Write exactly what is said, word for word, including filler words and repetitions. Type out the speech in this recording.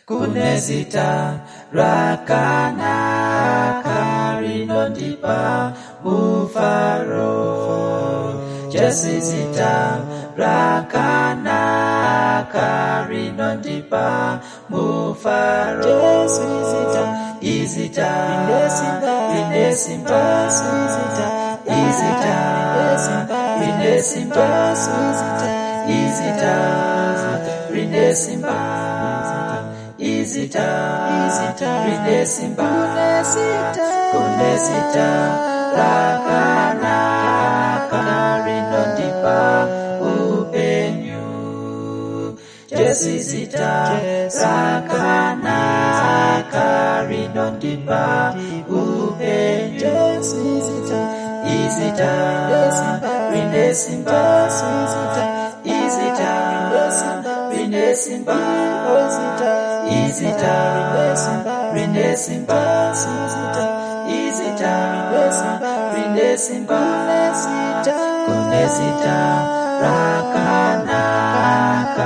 kunezita rakanaka rinondipa mufaro. Jesizita rakanaka rinondipa mufaro. Jesizita izita rinesimba izita rinesimba izita rinesimba izita rinesimba kunezita rakanaka rinondipa upenyu. Jesizita rakanaka rinondipa upenyu. Izita rinesimba izita rinesimba izita rinesimba izita rinesimba kunezita rakanaka